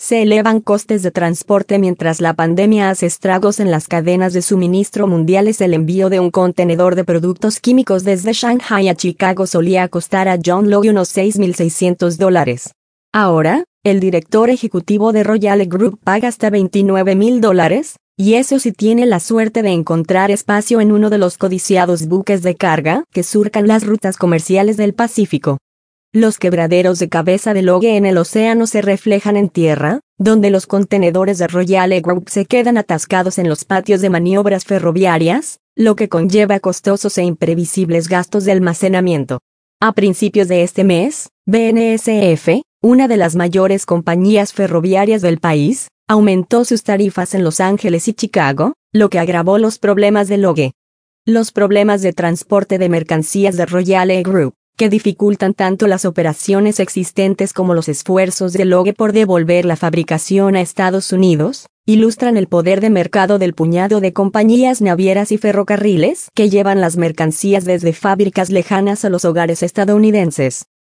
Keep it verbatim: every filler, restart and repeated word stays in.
Se elevan costes de transporte mientras la pandemia hace estragos en las cadenas de suministro mundiales. El envío de un contenedor de productos químicos desde Shanghai a Chicago solía costar a John Logue unos seis mil seiscientos dólares. Ahora, el director ejecutivo de Royale Group paga hasta veintinueve mil dólares, y eso si tiene la suerte de encontrar espacio en uno de los codiciados buques de carga que surcan las rutas comerciales del Pacífico. Los quebraderos de cabeza de Logue en el océano se reflejan en tierra, donde los contenedores de Royale Group se quedan atascados en los patios de maniobras ferroviarias, lo que conlleva costosos e imprevisibles gastos de almacenamiento. A principios de este mes, B N S F, una de las mayores compañías ferroviarias del país, aumentó sus tarifas en Los Ángeles y Chicago, lo que agravó los problemas de Logue. Los problemas de transporte de mercancías de Royale Group, que dificultan tanto las operaciones existentes como los esfuerzos de Logue por devolver la fabricación a Estados Unidos, ilustran el poder de mercado del puñado de compañías navieras y ferrocarriles que llevan las mercancías desde fábricas lejanas a los hogares estadounidenses.